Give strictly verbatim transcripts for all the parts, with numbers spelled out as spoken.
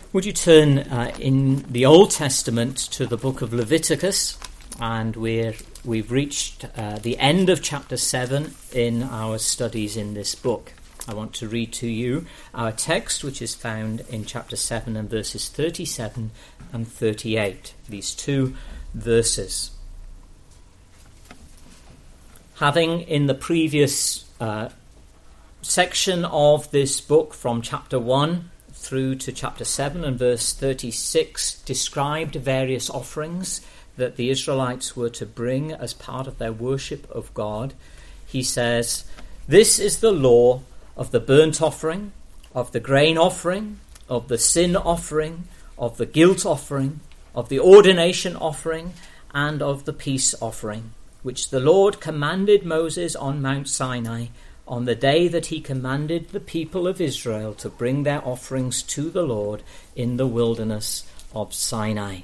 Would you turn uh, in the Old Testament to the book of Leviticus, and we're, we've reached uh, the end of chapter seven in our studies in this book. I want to read to you our text, which is found in chapter seven and verses thirty-seven and thirty-eight, these two verses. Having in the previous uh, section of this book from chapter one through to chapter seven and verse thirty-six described various offerings that the Israelites were to bring as part of their worship of God, he says, "This is the law of the burnt offering, of the grain offering, of the sin offering, of the guilt offering, of the ordination offering, and of the peace offering, which the Lord commanded Moses on Mount Sinai on the day that he commanded the people of Israel to bring their offerings to the Lord in the wilderness of Sinai."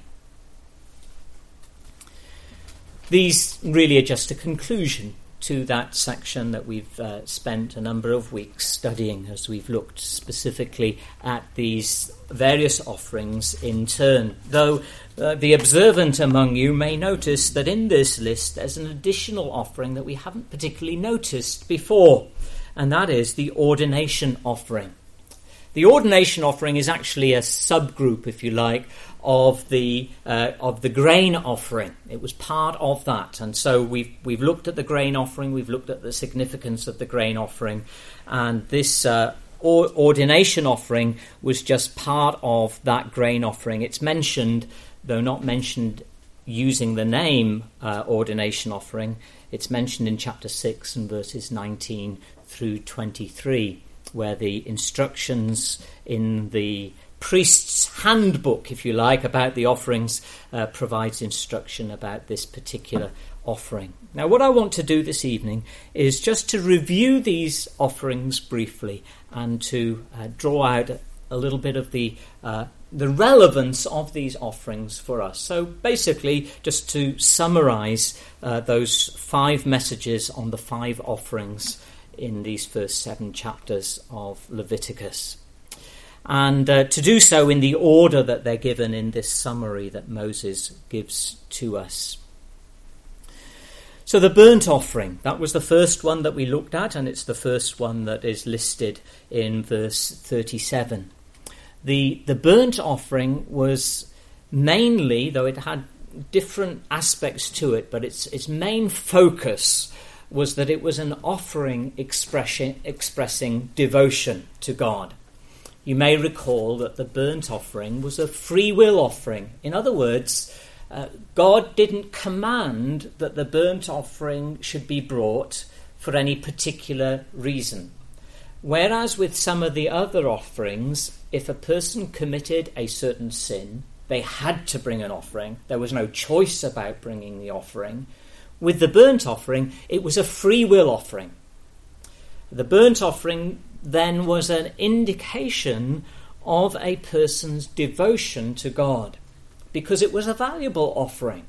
These really are just a conclusion to that section that we've uh, spent a number of weeks studying as we've looked specifically at these various offerings in turn. Though uh, the observant among you may notice that in this list there's an additional offering that we haven't particularly noticed before, and that is the ordination offering. The ordination offering is actually a subgroup, if you like, of the uh, of the grain offering. It was part of that, and so we've we've looked at the grain offering, we've looked at the significance of the grain offering, and this uh, or, ordination offering was just part of that grain offering. It's mentioned, though not mentioned using the name uh, ordination offering. It's mentioned in chapter six and verses nineteen through twenty-three, where the instructions in the priest's handbook, if you like, about the offerings uh, provides instruction about this particular offering. Now, what I want to do this evening is just to review these offerings briefly and to uh, draw out a little bit of the uh, the relevance of these offerings for us. So basically, just to summarize uh, those five messages on the five offerings in these first seven chapters of Leviticus. And uh, to do so in the order that they're given in this summary that Moses gives to us. So the burnt offering, that was the first one that we looked at, and it's the first one that is listed in verse thirty-seven. The, the burnt offering was mainly, though it had different aspects to it, but its its main focus was that it was an offering expression, expressing devotion to God. You may recall that the burnt offering was a free will offering. In other words, uh, God didn't command that the burnt offering should be brought for any particular reason. Whereas with some of the other offerings, if a person committed a certain sin, they had to bring an offering. There was no choice about bringing the offering. With the burnt offering, it was a free will offering. The burnt offering then was an indication of a person's devotion to God, because it was a valuable offering.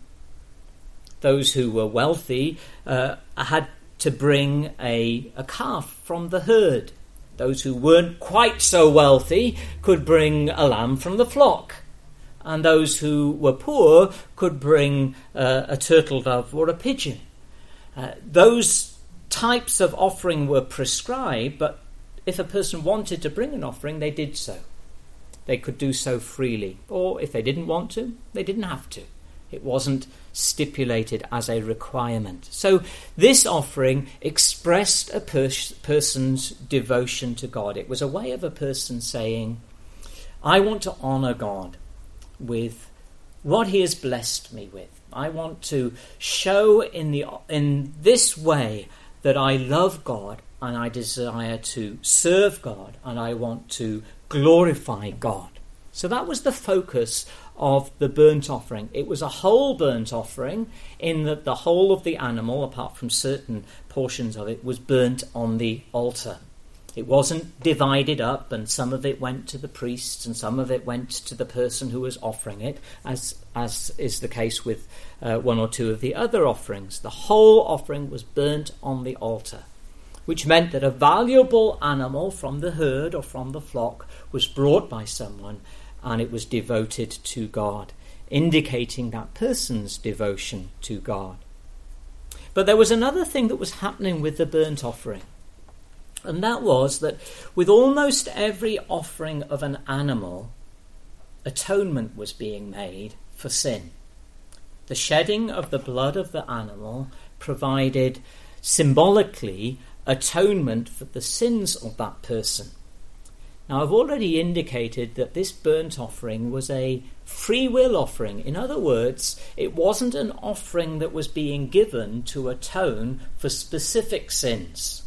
Those who were wealthy uh, had to bring a, a calf from the herd. Those who weren't quite so wealthy could bring a lamb from the flock. And those who were poor could bring uh, a turtle dove or a pigeon. Uh, those types of offering were prescribed, but if a person wanted to bring an offering, they did so. They could do so freely. Or if they didn't want to, they didn't have to. It wasn't stipulated as a requirement. So this offering expressed a pers- person's devotion to God. It was a way of a person saying, I want to honour God with what he has blessed me with. I want to show in the in this way that I love God and I desire to serve God and I want to glorify God. So that was the focus of the burnt offering. It was a whole burnt offering in that the whole of the animal, apart from certain portions of it, was burnt on the altar. It wasn't divided up and some of it went to the priests and some of it went to the person who was offering it, as as is the case with uh, one or two of the other offerings. The whole offering was burnt on the altar, which meant that a valuable animal from the herd or from the flock was brought by someone and it was devoted to God, indicating that person's devotion to God. But there was another thing that was happening with the burnt offering, and that was that with almost every offering of an animal, atonement was being made for sin. The shedding of the blood of the animal provided symbolically atonement for the sins of that person. Now, I've already indicated that this burnt offering was a free will offering. In other words, it wasn't an offering that was being given to atone for specific sins.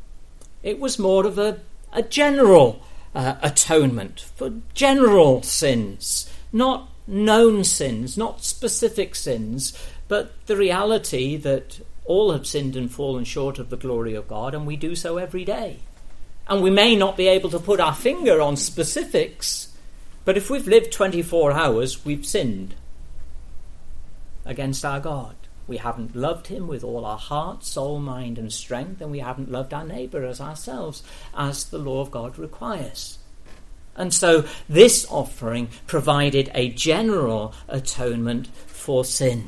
It was more of a, a general uh, atonement for general sins, not known sins, not specific sins, but the reality that all have sinned and fallen short of the glory of God, and we do so every day. And we may not be able to put our finger on specifics, but if we've lived twenty-four hours, we've sinned against our God. We haven't loved him with all our heart, soul, mind and strength, and we haven't loved our neighbour as ourselves, as the law of God requires. And so this offering provided a general atonement for sin.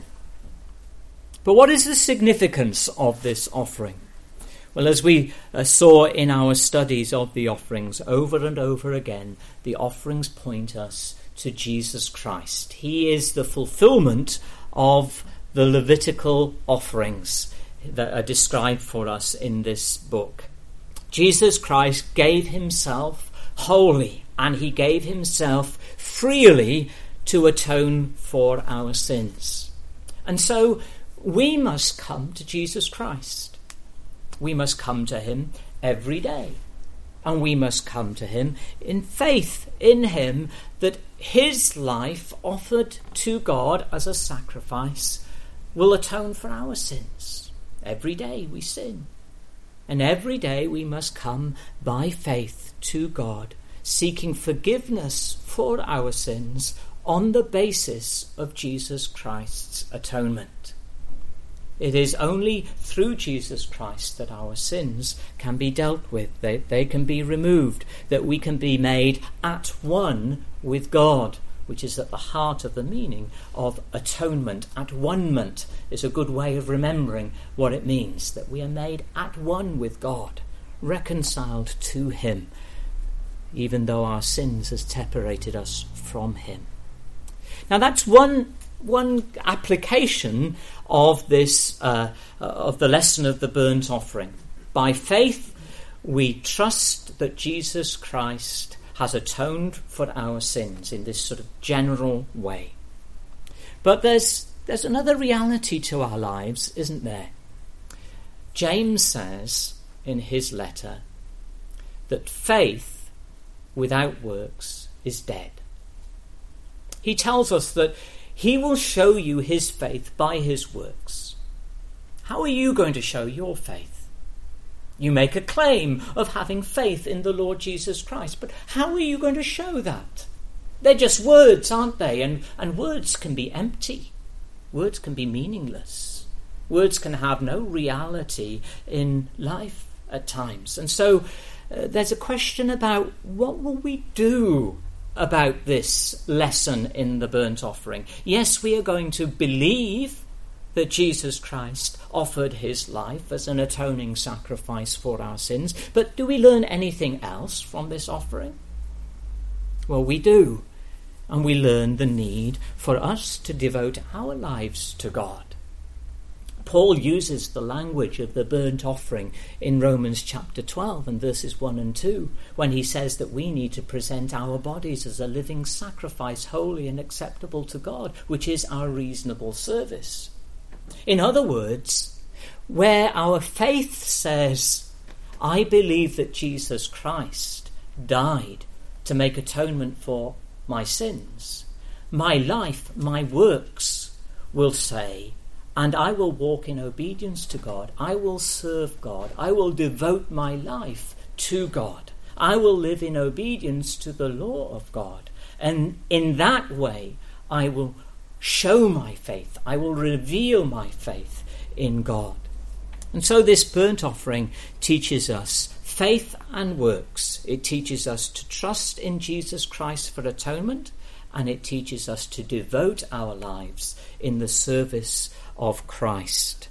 But what is the significance of this offering? Well, as we uh, saw in our studies of the offerings over and over again, the offerings point us to Jesus Christ. He is the fulfillment of the Levitical offerings that are described for us in this book. Jesus Christ gave himself wholly, and he gave himself freely to atone for our sins. And so we must come to Jesus Christ. We must come to him every day. And we must come to him in faith in him, that his life offered to God as a sacrifice will atone for our sins. Every day we sin. And every day we must come by faith to God, seeking forgiveness for our sins on the basis of Jesus Christ's atonement. It is only through Jesus Christ that our sins can be dealt with, they, they can be removed, that we can be made at one with God, which is at the heart of the meaning of atonement. At one-ment is a good way of remembering what it means, that we are made at one with God, reconciled to him, even though our sins has separated us from him. Now that's one one application of this uh, of the lesson of the burnt offering. By faith, we trust that Jesus Christ has atoned for our sins in this sort of general way. But there's there's another reality to our lives, isn't there? James says in his letter that faith without works is dead. He tells us that he will show you his faith by his works. How are you going to show your faith? You make a claim of having faith in the Lord Jesus Christ, but how are you going to show that? They're just words, aren't they? And, and words can be empty. Words can be meaningless. Words can have no reality in life at times. And so uh, there's a question about what will we do about this lesson in the burnt offering. Yes, we are going to believe that Jesus Christ offered his life as an atoning sacrifice for our sins, but do we learn anything else from this offering? Well, we do, and we learn the need for us to devote our lives to God. Paul uses the language of the burnt offering in Romans chapter twelve and verses one and two, when he says that we need to present our bodies as a living sacrifice, holy and acceptable to God, which is our reasonable service. In other words, where our faith says, I believe that Jesus Christ died to make atonement for my sins, my life, my works will say, and I will walk in obedience to God. I will serve God. I will devote my life to God. I will live in obedience to the law of God. And in that way, I will show my faith. I will reveal my faith in God. And so this burnt offering teaches us faith and works. It teaches us to trust in Jesus Christ for atonement, and it teaches us to devote our lives in the service of Christ.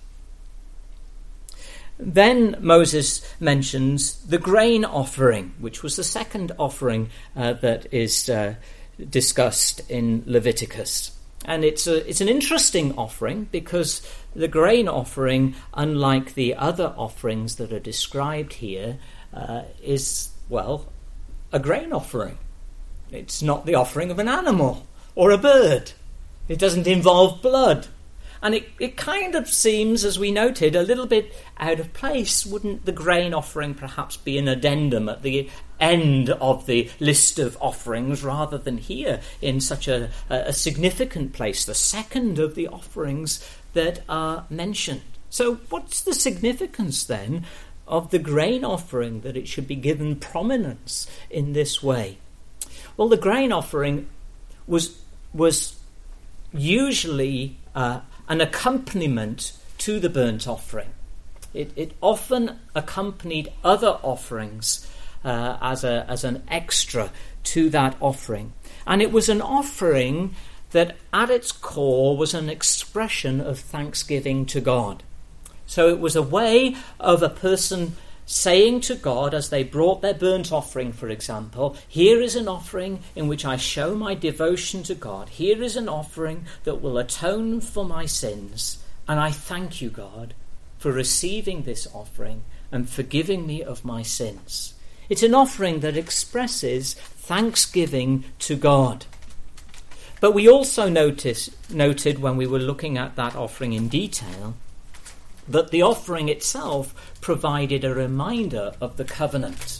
Then Moses mentions the grain offering, which was the second offering uh, that is uh, discussed in Leviticus. And it's a, it's an interesting offering because the grain offering, unlike the other offerings that are described here, uh, is, well, a grain offering. It's not the offering of an animal or a bird. It doesn't involve blood. And it, it kind of seems, as we noted, a little bit out of place. Wouldn't the grain offering perhaps be an addendum at the end of the list of offerings rather than here in such a, a significant place, the second of the offerings that are mentioned? So what's the significance then of the grain offering that it should be given prominence in this way? Well, the grain offering was, was usually Uh, an accompaniment to the burnt offering. It, it often accompanied other offerings uh, as a as an extra to that offering. And it was an offering that at its core was an expression of thanksgiving to God. So it was a way of a person saying to God, as they brought their burnt offering, for example, here is an offering in which I show my devotion to God. Here is an offering that will atone for my sins. And I thank you, God, for receiving this offering and forgiving me of my sins. It's an offering that expresses thanksgiving to God. But we also noticed, noted when we were looking at that offering in detail, that the offering itself provided a reminder of the covenant.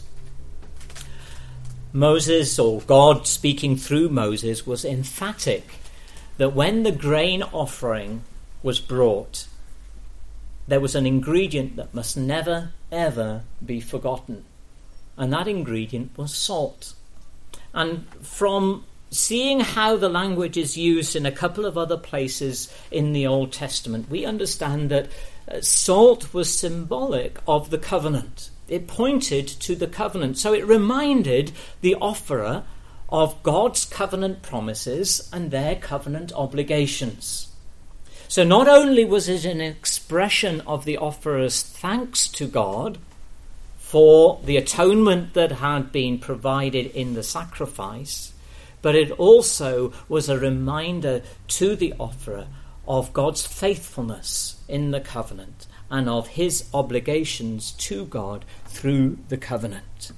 Moses, or God speaking through Moses, was emphatic that when the grain offering was brought, there was an ingredient that must never, ever be forgotten. And that ingredient was salt. And from seeing how the language is used in a couple of other places in the Old Testament, we understand that Uh, salt was symbolic of the covenant. It pointed to the covenant. So it reminded the offerer of God's covenant promises and their covenant obligations. So not only was it an expression of the offerer's thanks to God for the atonement that had been provided in the sacrifice, but it also was a reminder to the offerer of God's faithfulness in the covenant and of his obligations to God through the covenant.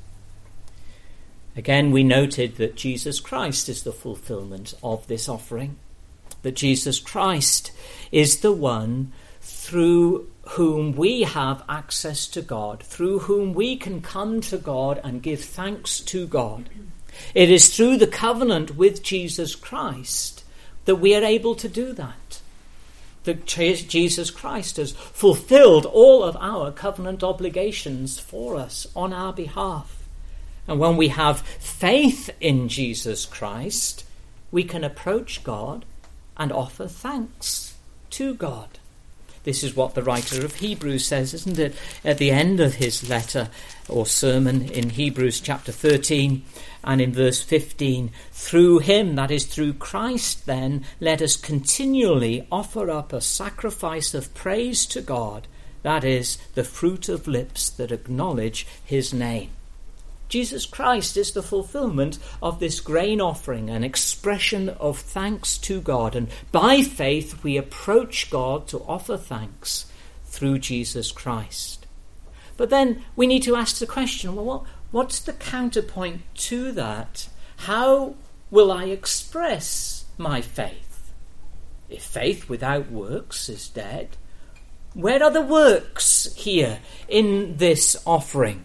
Again, we noted that Jesus Christ is the fulfillment of this offering, that Jesus Christ is the one through whom we have access to God, through whom we can come to God and give thanks to God. It is through the covenant with Jesus Christ that we are able to do that. That Jesus Christ has fulfilled all of our covenant obligations for us on our behalf. And when we have faith in Jesus Christ, we can approach God and offer thanks to God. This is what the writer of Hebrews says, isn't it? At the end of his letter or sermon in Hebrews chapter thirteen and in verse fifteen, through him, that is through Christ then, let us continually offer up a sacrifice of praise to God, that is the fruit of lips that acknowledge his name. Jesus Christ is the fulfillment of this grain offering, an expression of thanks to God. And by faith we approach God to offer thanks through Jesus Christ. But then we need to ask the question, well, what, what's the counterpoint to that? How will I express my faith? If faith without works is dead, where are the works here in this offering?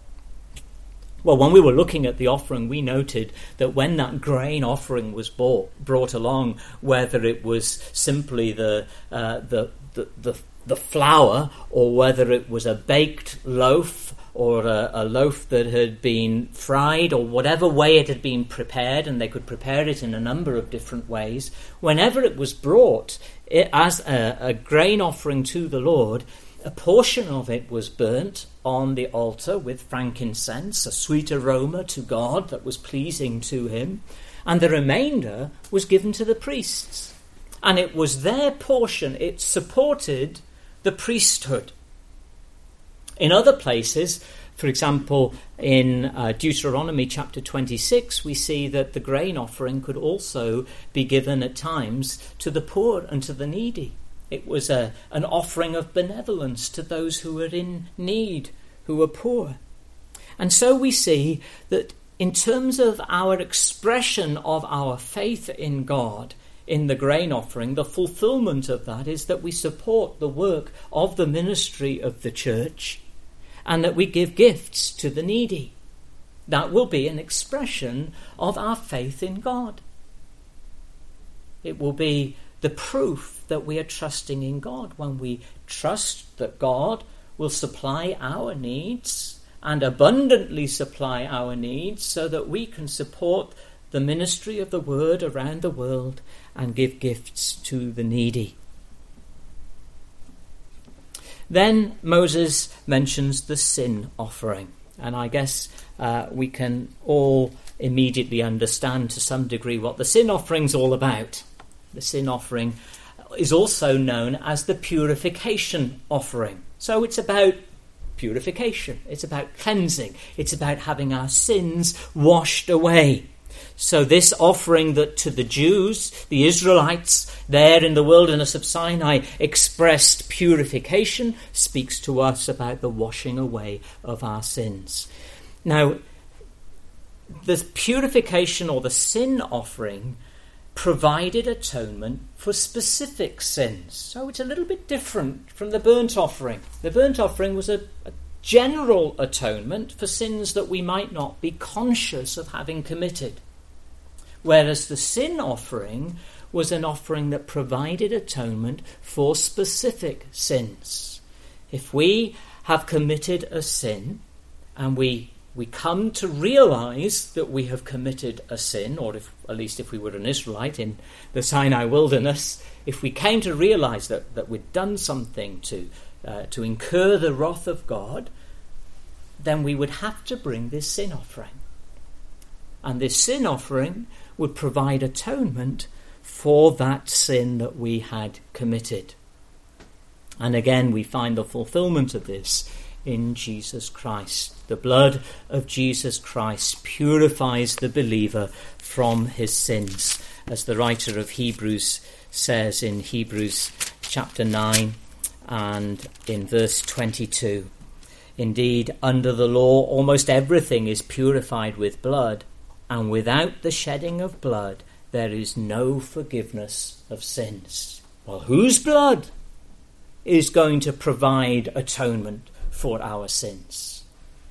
Well, when we were looking at the offering, we noted that when that grain offering was bought, brought along, whether it was simply the, uh, the, the, the, the flour, or whether it was a baked loaf, or a, a loaf that had been fried, or whatever way it had been prepared, and they could prepare it in a number of different ways, whenever it was brought it, as a, a grain offering to the Lord, A portion of it was burnt on the altar with frankincense, a sweet aroma to God that was pleasing to him, and the remainder was given to the priests. And it was their portion, it supported the priesthood. In other places, for example, in uh, Deuteronomy chapter twenty-six, we see that the grain offering could also be given at times to the poor and to the needy. It was a, an offering of benevolence to those who were in need, who were poor. And so we see that in terms of our expression of our faith in God in the grain offering, the fulfillment of that is that we support the work of the ministry of the church and that we give gifts to the needy. That will be an expression of our faith in God. It will be the proof that we are trusting in God when we trust that God will supply our needs and abundantly supply our needs so that we can support the ministry of the word around the world and give gifts to the needy. Then Moses mentions the sin offering, and I guess uh, we can all immediately understand to some degree what the sin offering is all about. The sin offering is also known as the purification offering. So it's about purification, it's about cleansing, it's about having our sins washed away. So this offering that to the Jews, the Israelites, there in the wilderness of Sinai, expressed purification, speaks to us about the washing away of our sins. Now, the purification or the sin offering provided atonement for specific sins. So it's a little bit different from the burnt offering. The burnt offering was a, a general atonement for sins that we might not be conscious of having committed. Whereas the sin offering was an offering that provided atonement for specific sins. If we have committed a sin and we we come to realize that we have committed a sin, or if, at least if we were an Israelite in the Sinai wilderness, if we came to realize that, that we'd done something to uh, to incur the wrath of God, then we would have to bring this sin offering. And this sin offering would provide atonement for that sin that we had committed. And again, we find the fulfillment of this in Jesus Christ. The blood of Jesus Christ purifies the believer from his sins, as the writer of Hebrews says in Hebrews chapter nine and in verse twenty-two. Indeed, under the law, almost everything is purified with blood, and without the shedding of blood, there is no forgiveness of sins. Well, whose blood is going to provide atonement for our sins?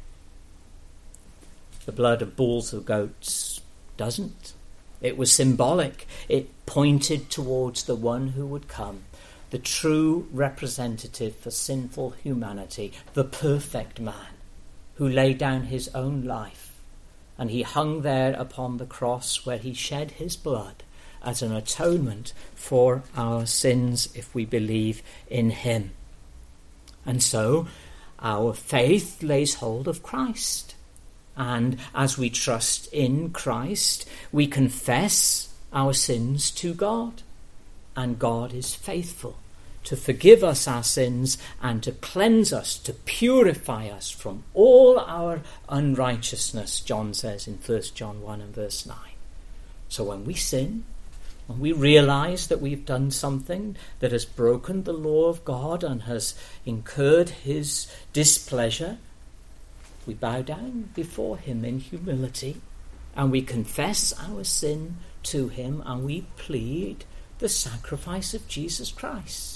The blood of bulls or goats doesn't. It was symbolic. It pointed towards the one who would come, the true representative for sinful humanity, the perfect man, who laid down his own life. And he hung there upon the cross where he shed his blood as an atonement for our sins if we believe in him. And so our faith lays hold of Christ. And as we trust in Christ, we confess our sins to God. And God is faithful to forgive us our sins and to cleanse us, to purify us from all our unrighteousness, John says in First John one and verse nine. So when we sin, when we realize that we've done something that has broken the law of God and has incurred his displeasure, we bow down before him in humility and we confess our sin to him and we plead the sacrifice of Jesus Christ.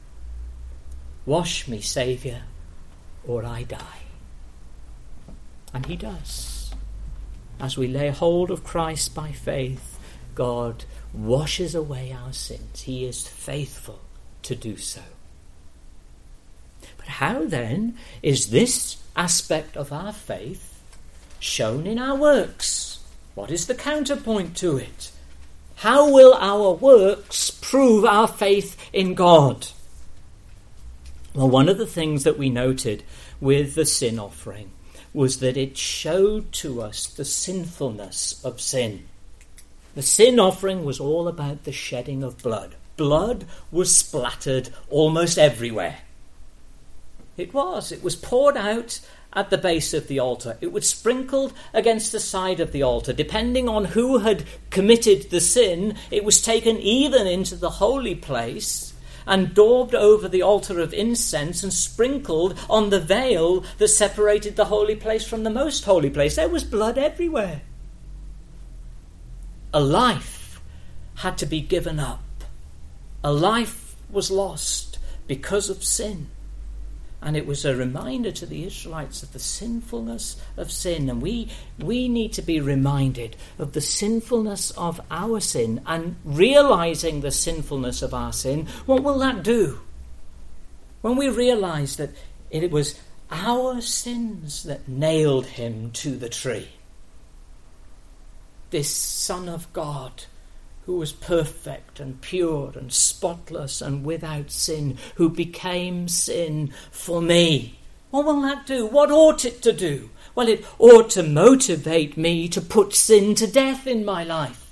Wash me, Saviour, or I die. And he does. As we lay hold of Christ by faith, God washes away our sins. He is faithful to do so. But how then is this aspect of our faith shown in our works? What is the counterpoint to it? How will our works prove our faith in God? Well, one of the things that we noted with the sin offering was that it showed to us the sinfulness of sin. The sin offering was all about the shedding of blood. Blood was splattered almost everywhere. It was. It was poured out at the base of the altar. It was sprinkled against the side of the altar. Depending on who had committed the sin, it was taken even into the holy place and daubed over the altar of incense and sprinkled on the veil that separated the holy place from the most holy place. There was blood everywhere. A life had to be given up. A life was lost because of sin. And it was a reminder to the Israelites of the sinfulness of sin. And we, we need to be reminded of the sinfulness of our sin. And realizing the sinfulness of our sin, what will that do? When we realize that it was our sins that nailed him to the tree. This Son of God, who was perfect and pure and spotless and without sin, who became sin for me. What will that do? What ought it to do? Well, it ought to motivate me to put sin to death in my life.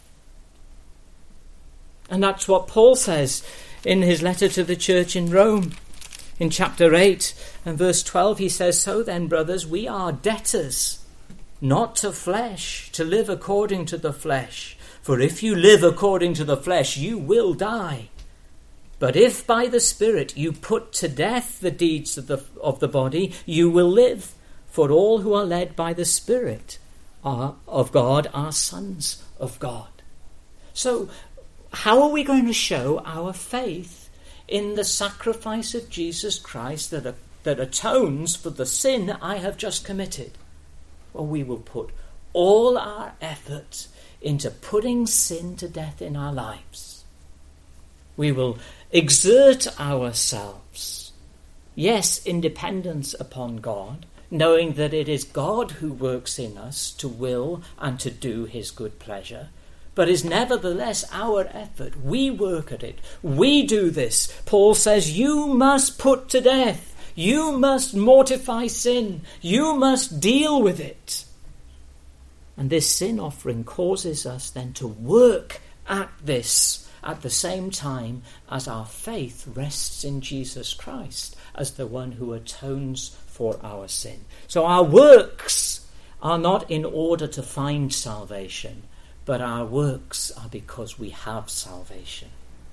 And that's what Paul says in his letter to the church in Rome. In chapter eight and verse twelve, he says, "So then, brothers, we are debtors, not to flesh, to live according to the flesh. For if you live according to the flesh, you will die. But if by the Spirit you put to death the deeds of the, of the body, you will live. For all who are led by the Spirit are, of God are sons of God." So how are we going to show our faith in the sacrifice of Jesus Christ that, that atones for the sin I have just committed? Well, we will put all our effort into putting sin to death in our lives. We will exert ourselves, yes, in dependence upon God, knowing that it is God who works in us to will and to do his good pleasure, but is nevertheless our effort. We work at it. We do this. Paul says, you must put to death. You must mortify sin. You must deal with it. And this sin offering causes us then to work at this at the same time as our faith rests in Jesus Christ as the one who atones for our sin. So our works are not in order to find salvation, but our works are because we have salvation.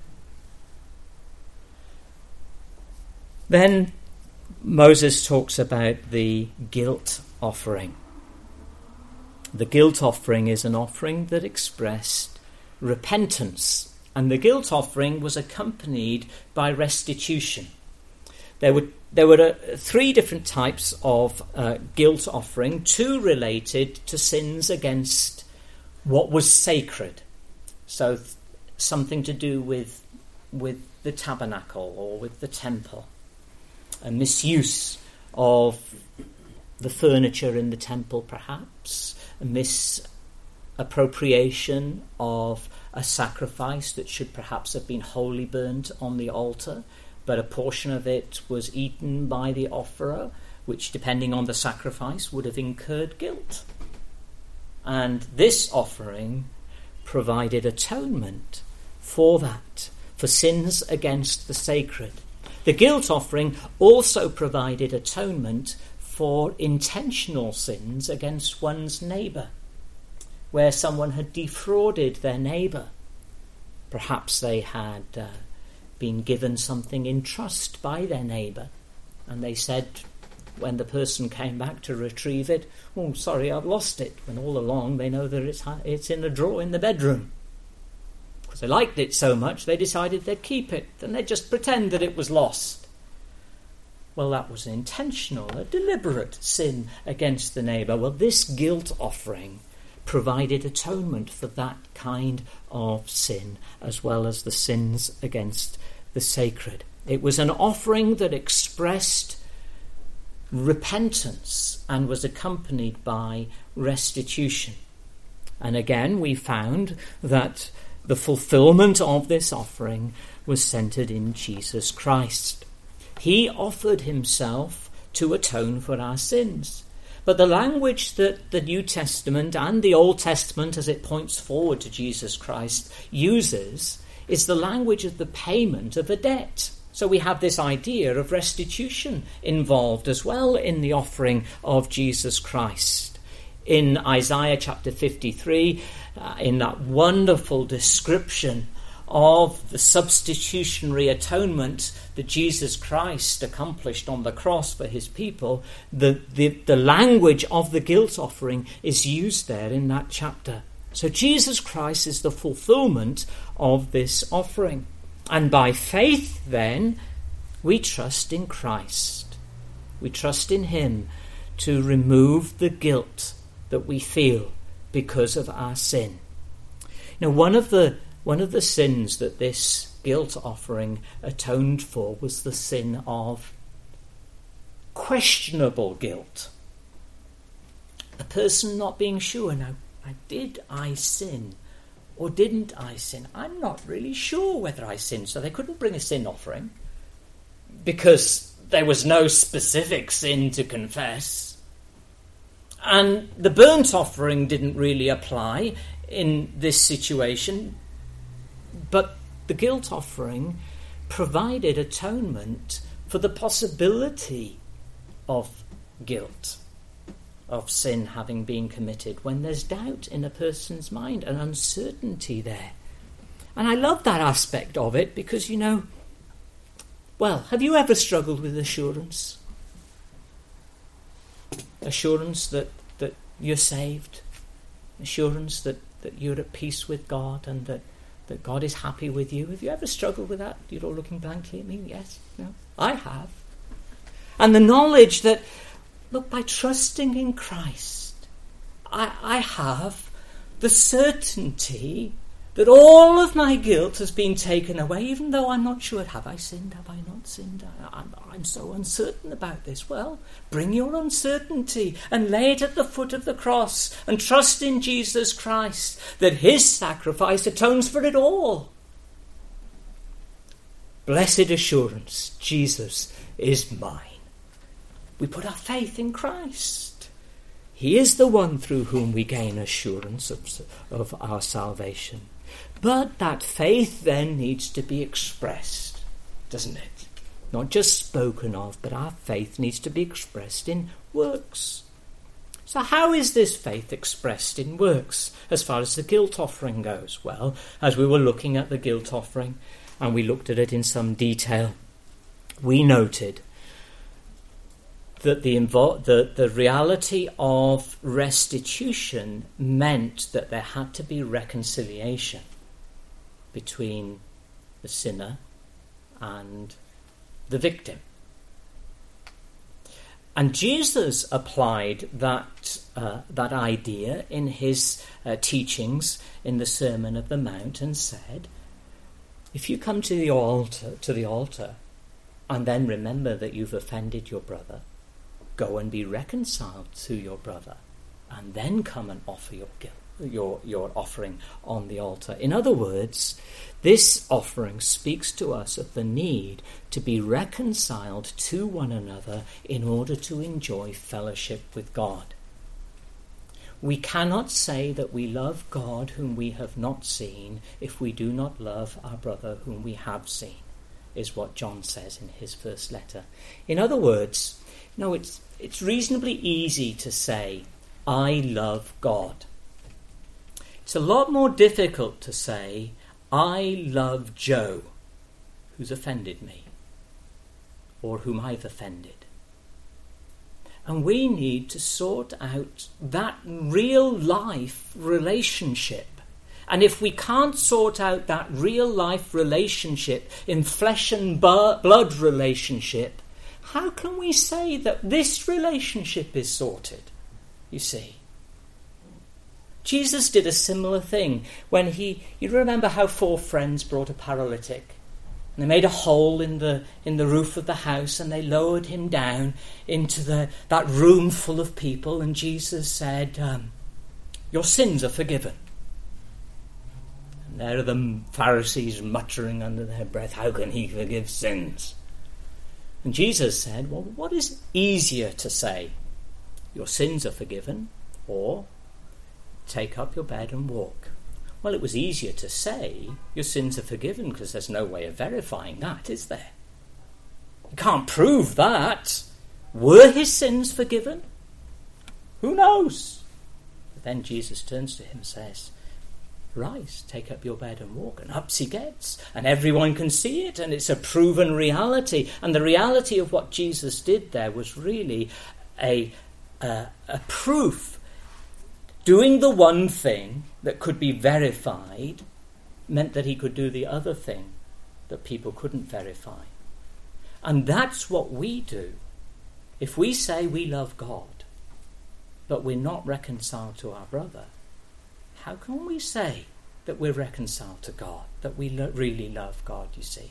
Then Moses talks about the guilt offering. The guilt offering is an offering that expressed repentance, and the guilt offering was accompanied by restitution. There were there were uh, three different types of uh, guilt offering, two related to sins against what was sacred, so th- something to do with with the tabernacle or with the temple, a misuse of the furniture in the temple, perhaps, a misappropriation of a sacrifice that should perhaps have been wholly burnt on the altar, but a portion of it was eaten by the offerer, which, depending on the sacrifice, would have incurred guilt. And this offering provided atonement for that, for sins against the sacred. The guilt offering also provided atonement for intentional sins against one's neighbour, where someone had defrauded their neighbour. Perhaps they had uh, been given something in trust by their neighbour, and they said, when the person came back to retrieve it, "Oh, sorry, I've lost it," when all along they know that it's, it's in a drawer in the bedroom. Because they liked it so much, they decided they'd keep it, and they'd just pretend that it was lost. Well, that was an intentional, a deliberate sin against the neighbour. Well, this guilt offering provided atonement for that kind of sin, as well as the sins against the sacred. It was an offering that expressed repentance and was accompanied by restitution. And again, we found that the fulfillment of this offering was centred in Jesus Christ. He offered himself to atone for our sins. But the language that the New Testament and the Old Testament, as it points forward to Jesus Christ, uses is the language of the payment of a debt. So we have this idea of restitution involved as well in the offering of Jesus Christ. In Isaiah chapter fifty-three, uh, in that wonderful description of the substitutionary atonement that Jesus Christ accomplished on the cross for his people, the, the, the language of the guilt offering is used there in that chapter. So Jesus Christ is the fulfillment of this offering. And by faith, then, we trust in Christ. We trust in him to remove the guilt that we feel because of our sin. Now, one of the one of the sins that this guilt offering atoned for was the sin of questionable guilt. A person not being sure, now, did I sin or didn't I sin? I'm not really sure whether I sinned. So they couldn't bring a sin offering because there was no specific sin to confess. And the burnt offering didn't really apply in this situation. But the guilt offering provided atonement for the possibility of guilt, of sin having been committed, when there's doubt in a person's mind and uncertainty there. And I love that aspect of it because, you know, well, have you ever struggled with assurance? Assurance that, that you're saved. Assurance that, that you're at peace with God and that, that God is happy with you. Have you ever struggled with that? You're all looking blankly at me. Yes? No? I have. And the knowledge that, look, by trusting in Christ, I, I have the certainty that all of my guilt has been taken away, even though I'm not sure, have I sinned, have I not sinned? I, I'm, I'm so uncertain about this. Well, bring your uncertainty and lay it at the foot of the cross and trust in Jesus Christ, that his sacrifice atones for it all. Blessed assurance, Jesus is mine. We put our faith in Christ. He is the one through whom we gain assurance of, of our salvation. But that faith then needs to be expressed, doesn't it? Not just spoken of, but our faith needs to be expressed in works. So how is this faith expressed in works as far as the guilt offering goes? Well, as we were looking at the guilt offering, and we looked at it in some detail, we noted that the, invo- the, the reality of restitution meant that there had to be reconciliation between the sinner and the victim. And Jesus applied that uh, that idea in his uh, teachings in the Sermon of the Mount and said, if you come to the altar, to the altar and then remember that you've offended your brother, go and be reconciled to your brother, and then come and offer your guilt, your, your offering on the altar. In other words, this offering speaks to us of the need to be reconciled to one another in order to enjoy fellowship with God. We cannot say that we love God whom we have not seen if we do not love our brother whom we have seen, is what John says in his first letter. In other words, no, it's it's reasonably easy to say, I love God. It's a lot more difficult to say, I love Joe, who's offended me, or whom I've offended. And we need to sort out that real life relationship. And if we can't sort out that real life relationship in flesh and blood relationship, how can we say that this relationship is sorted? You see, Jesus did a similar thing when he, you remember how four friends brought a paralytic. And they made a hole in the in the roof of the house and they lowered him down into the that room full of people. And Jesus said, um, your sins are forgiven. And there are the Pharisees muttering under their breath, how can he forgive sins? And Jesus said, well, what is easier to say? Your sins are forgiven, or take up your bed and walk. Well, it was easier to say your sins are forgiven because there's no way of verifying that, is there? You can't prove that. Were his sins forgiven? Who knows? But then Jesus turns to him and says, rise, take up your bed and walk. And up he gets. And everyone can see it. And it's a proven reality. And the reality of what Jesus did there was really a, a, a proof. Doing the one thing that could be verified meant that he could do the other thing that people couldn't verify. And that's what we do. If we say we love God, but we're not reconciled to our brother, how can we say that we're reconciled to God, that we lo- really love God, you see?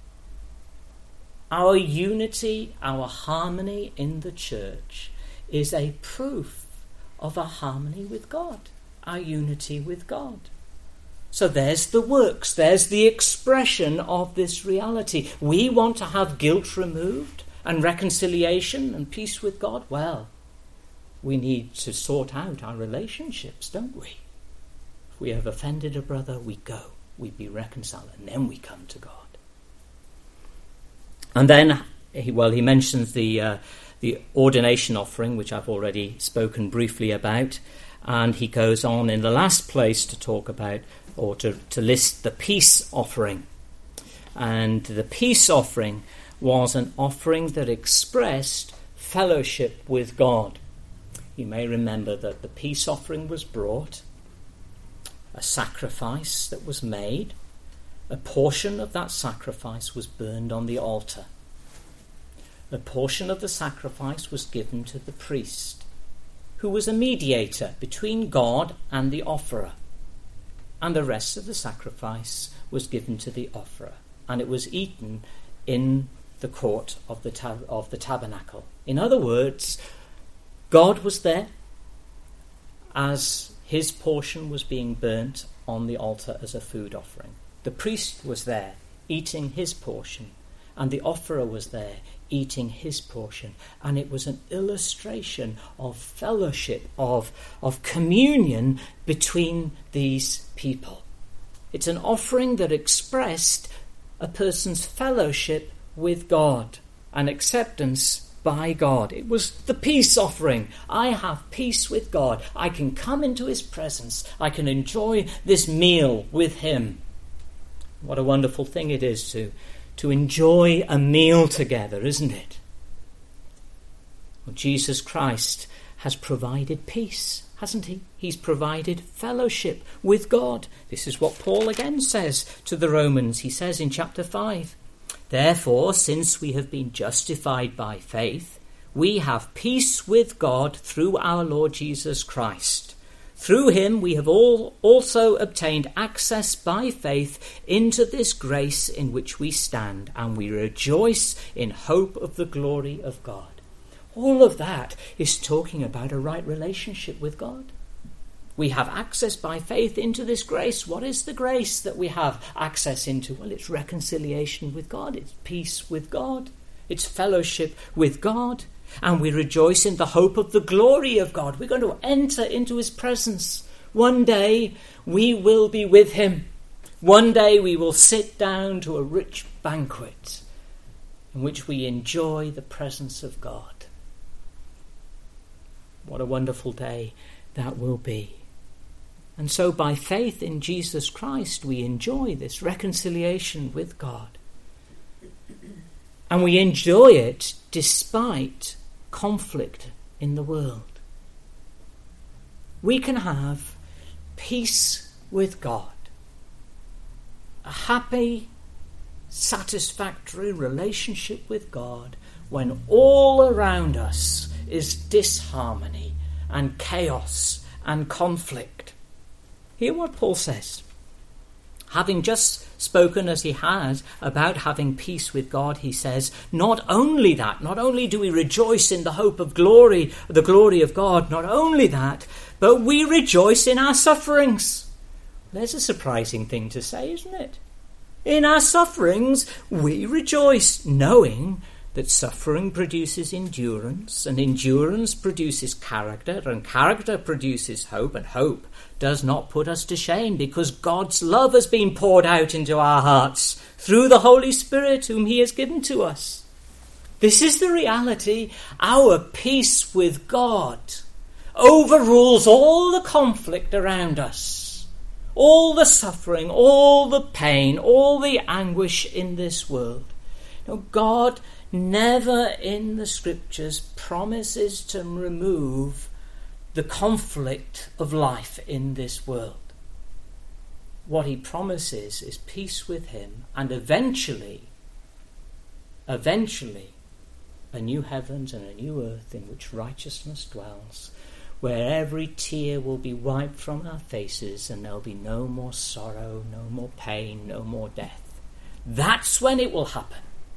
Our unity, our harmony in the church is a proof of our harmony with God, our unity with God. So there's the works, there's the expression of this reality. We want to have guilt removed and reconciliation and peace with God. Well, we need to sort out our relationships, don't we? If we have offended a brother, we go, we be reconciled, and then we come to God. And then, he, well, he mentions the uh, the ordination offering, which I've already spoken briefly about, and he goes on in the last place to talk about, or to, to list the peace offering. And the peace offering was an offering that expressed fellowship with God. You may remember that the peace offering was brought, a sacrifice that was made, a portion of that sacrifice was burned on the altar. A portion of the sacrifice was given to the priest, who was a mediator between God and the offerer. And the rest of the sacrifice was given to the offerer, and it was eaten in the court of the tab- of the tabernacle. In other words, God was there as his portion was being burnt on the altar as a food offering. The priest was there eating his portion, and the offerer was there eating his portion. And it was an illustration of fellowship, of, of communion between these people. It's an offering that expressed a person's fellowship with God and acceptance by God. It was the peace offering. I have peace with God. I can come into his presence. I can enjoy this meal with him. What a wonderful thing it is to, to enjoy a meal together, isn't it? Well, Jesus Christ has provided peace, hasn't he? He's provided fellowship with God. This is what Paul again says to the Romans. He says in chapter five, therefore, since we have been justified by faith, we have peace with God through our Lord Jesus Christ. Through him we have all also obtained access by faith into this grace in which we stand, and we rejoice in hope of the glory of God. All of that is talking about a right relationship with God. We have access by faith into this grace. What is the grace that we have access into? Well, it's reconciliation with God. It's peace with God. It's fellowship with God. And we rejoice in the hope of the glory of God. We're going to enter into his presence. One day we will be with him. One day we will sit down to a rich banquet in which we enjoy the presence of God. What a wonderful day that will be. And so by faith in Jesus Christ, we enjoy this reconciliation with God. And we enjoy it despite conflict in the world. We can have peace with God, a happy, satisfactory relationship with God when all around us is disharmony and chaos and conflict. Hear what Paul says. Having just spoken as he has about having peace with God, he says, not only that, not only do we rejoice in the hope of glory, the glory of God, not only that, but we rejoice in our sufferings. There's a surprising thing to say, isn't it? In our sufferings, we rejoice, knowing that suffering produces endurance, and endurance produces character, and character produces hope, and hope does not put us to shame, because God's love has been poured out into our hearts through the Holy Spirit whom he has given to us. This is the reality. Our peace with God overrules all the conflict around us, all the suffering, all the pain, all the anguish in this world. Now, God never in the scriptures promises to remove the conflict of life in this world. What he promises is peace with him, and eventually, eventually, a new heavens and a new earth in which righteousness dwells, where every tear will be wiped from our faces, and there'll be no more sorrow, no more pain, no more death. That's when it will happen.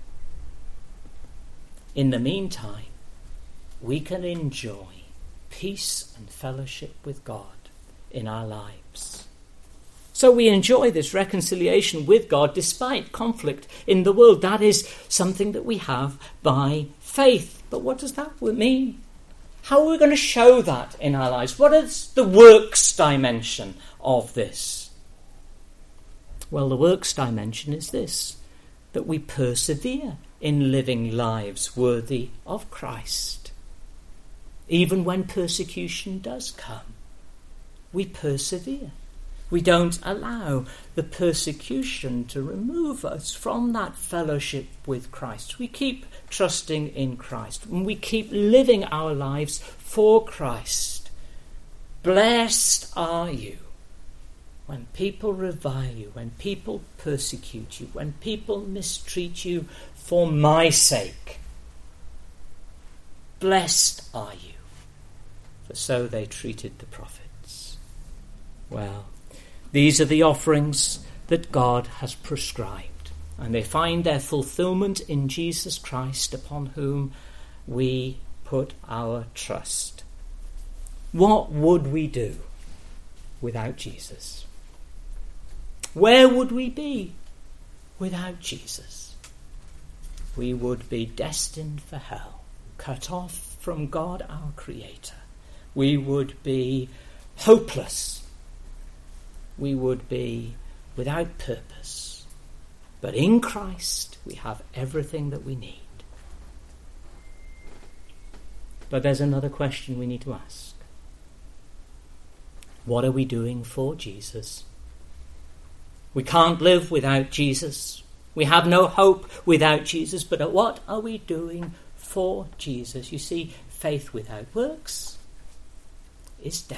In the meantime, we can enjoy peace and fellowship with God in our lives. So we enjoy this reconciliation with God despite conflict in the world. That is something that we have by faith. But what does that mean? How are we going to show that in our lives? What is the works dimension of this? Well, the works dimension is this, that we persevere in living lives worthy of Christ. Even when persecution does come, we persevere. We don't allow the persecution to remove us from that fellowship with Christ. We keep trusting in Christ, and we keep living our lives for Christ. Blessed are you when people revile you, when people persecute you, when people mistreat you for my sake. Blessed are you, for so they treated the prophets. Well, these are the offerings that God has prescribed, and they find their fulfillment in Jesus Christ, upon whom we put our trust. What would we do without Jesus? Where would we be without Jesus? We would be destined for hell, cut off from God our Creator. We would be hopeless. We would be without purpose. But in Christ we have everything that we need. But there's another question we need to ask. What are we doing for Jesus? We can't live without Jesus. We have no hope without Jesus. But what are we doing for Jesus? You see, faith without works is dead.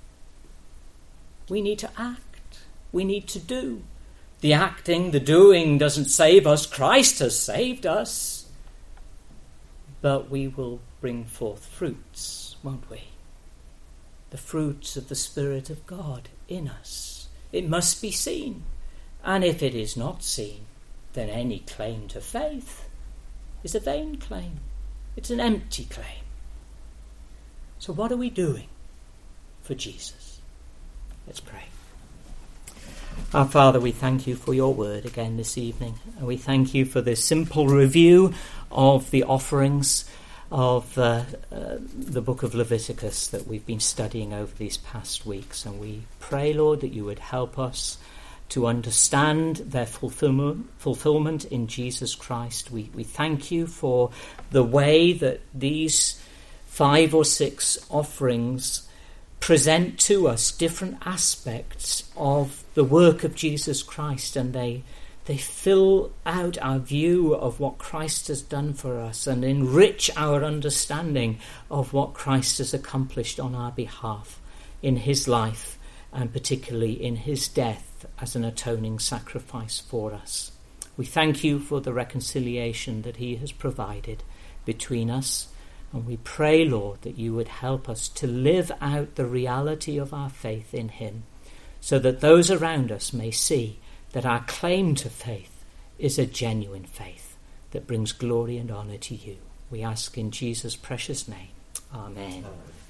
We need to act. We need to do. The acting, the doing doesn't save us. Christ has saved us. But we will bring forth fruits, won't we? The fruits of the Spirit of God in us. It must be seen. And if it is not seen, then any claim to faith is a vain claim. It's an empty claim. So what are we doing for Jesus? Let's pray. Our Father, we thank you for your word again this evening, and we thank you for this simple review of the offerings of uh, uh, the book of Leviticus that we've been studying over these past weeks. And we pray, Lord, that you would help us to understand their fulfillment, fulfillment in Jesus Christ. We, we thank you for the way that these five or six offerings present to us different aspects of the work of Jesus Christ, and they they fill out our view of what Christ has done for us and enrich our understanding of what Christ has accomplished on our behalf in his life, and particularly in his death as an atoning sacrifice for us. We thank you for the reconciliation that he has provided between us, and we pray, Lord, that you would help us to live out the reality of our faith in him, so that those around us may see that our claim to faith is a genuine faith that brings glory and honour to you. We ask in Jesus' precious name. Amen. Amen.